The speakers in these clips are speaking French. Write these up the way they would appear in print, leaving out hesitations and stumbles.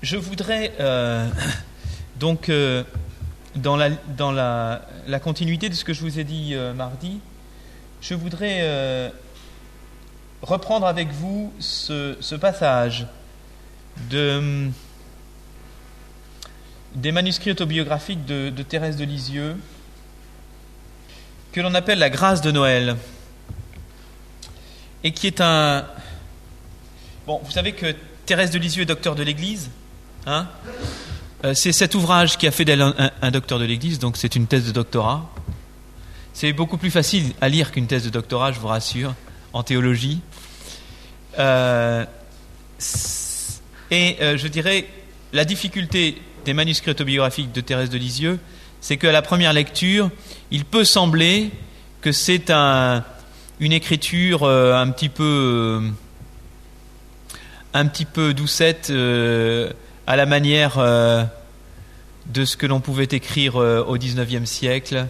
je voudrais donc dans la continuité de ce que je vous ai dit mardi, je voudrais reprendre avec vous ce passage des manuscrits autobiographiques de Thérèse de Lisieux, que l'on appelle la grâce de Noël, et qui est un... Bon, vous savez que Thérèse de Lisieux est docteur de l'Église, hein ? C'est cet ouvrage qui a fait d'elle un docteur de l'Église, donc c'est une thèse de doctorat. C'est beaucoup plus facile à lire qu'une thèse de doctorat, je vous rassure, en théologie. Je dirais, la difficulté des manuscrits autobiographiques de Thérèse de Lisieux, c'est qu'à la première lecture, il peut sembler que c'est une écriture un petit peu doucette, à la manière de ce que l'on pouvait écrire au XIXe siècle,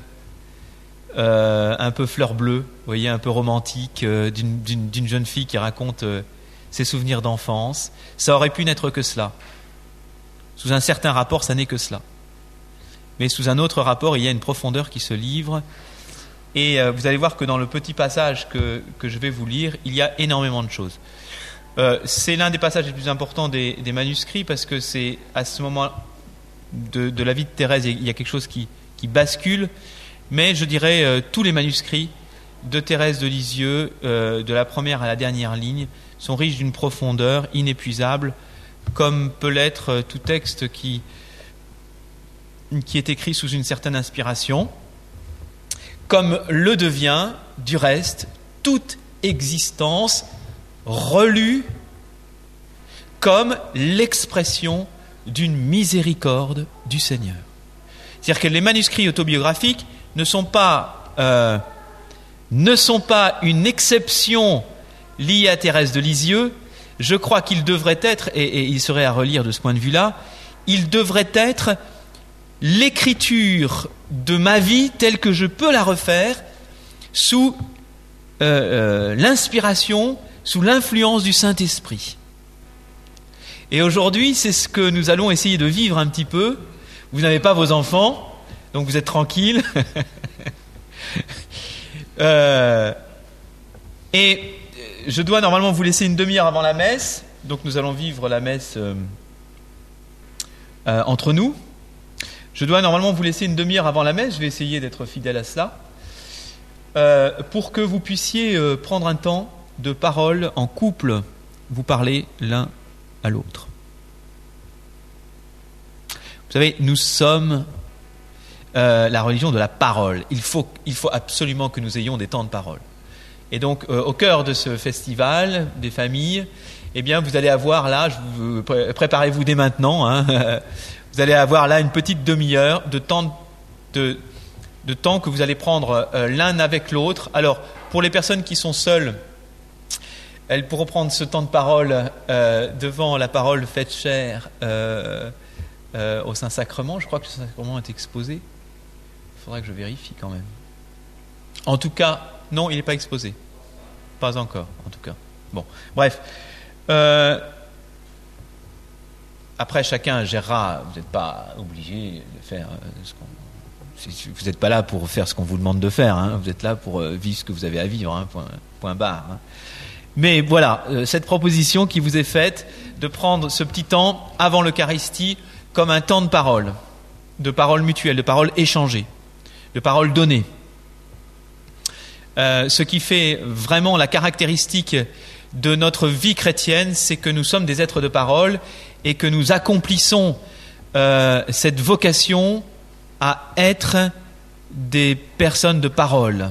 un peu fleur bleue, vous voyez, un peu romantique, d'une jeune fille qui raconte ses souvenirs d'enfance. Ça aurait pu n'être que cela. Sous un certain rapport, ça n'est que cela. Mais sous un autre rapport, il y a une profondeur qui se livre. Et vous allez voir que dans le petit passage que je vais vous lire, il y a énormément de choses. C'est l'un des passages les plus importants des manuscrits, parce que c'est à ce moment de la vie de Thérèse, il y a quelque chose qui bascule. Mais je dirais tous les manuscrits de Thérèse de Lisieux, de la première à la dernière ligne, sont riches d'une profondeur inépuisable, comme peut l'être tout texte qui est écrit sous une certaine inspiration, comme le devient, du reste, toute existence relue comme l'expression d'une miséricorde du Seigneur. C'est-à-dire que les manuscrits autobiographiques ne sont pas une exception liée à Thérèse de Lisieux. Je crois qu'ils devraient être, et il serait à relire de ce point de vue-là, ils devraient être l'écriture de ma vie telle que je peux la refaire sous l'inspiration, sous l'influence du Saint-Esprit. Et aujourd'hui, c'est ce que nous allons essayer de vivre un petit peu. Vous n'avez pas vos enfants, donc vous êtes tranquilles. Et je dois normalement vous laisser une demi-heure avant la messe, donc nous allons vivre la messe entre nous. Je dois normalement vous laisser une demi-heure avant la messe, je vais essayer d'être fidèle à cela, pour que vous puissiez prendre un temps de parole en couple, vous parler l'un à l'autre. Vous savez, nous sommes la religion de la parole. Il faut absolument que nous ayons des temps de parole. Et donc, au cœur de ce festival des familles, eh bien, vous allez avoir là, préparez-vous dès maintenant, hein, vous allez avoir là une petite demi-heure de temps que vous allez prendre l'un avec l'autre. Alors, pour les personnes qui sont seules, elles pourront prendre ce temps de parole devant la parole faite chair au Saint-Sacrement. Je crois que le Saint-Sacrement est exposé. Il faudra que je vérifie quand même. En tout cas, non, il n'est pas exposé. Pas encore, en tout cas. Bon, bref. Après, chacun gérera. Vous n'êtes pas obligé de faire vous n'êtes pas là pour faire ce qu'on vous demande de faire. Hein. Vous êtes là pour vivre ce que vous avez à vivre. Hein, point barre. Hein. Mais voilà, cette proposition qui vous est faite de prendre ce petit temps avant l'Eucharistie comme un temps de parole mutuelle, de parole échangée, de parole donnée. Ce qui fait vraiment la caractéristique de notre vie chrétienne, c'est que nous sommes des êtres de parole et que nous accomplissons cette vocation à être des personnes de parole.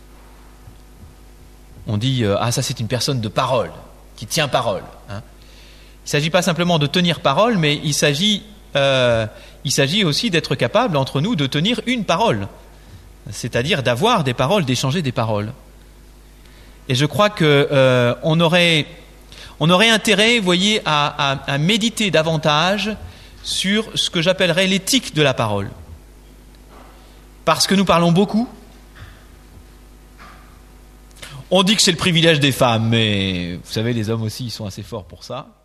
On dit ça c'est une personne de parole, qui tient parole. Hein. Il ne s'agit pas simplement de tenir parole, mais il s'agit aussi d'être capable entre nous de tenir une parole. C'est-à-dire d'avoir des paroles, d'échanger des paroles. Et je crois que on aurait intérêt, vous voyez, à méditer davantage sur ce que j'appellerais l'éthique de la parole. Parce que nous parlons beaucoup. On dit que c'est le privilège des femmes, mais vous savez, les hommes aussi, ils sont assez forts pour ça.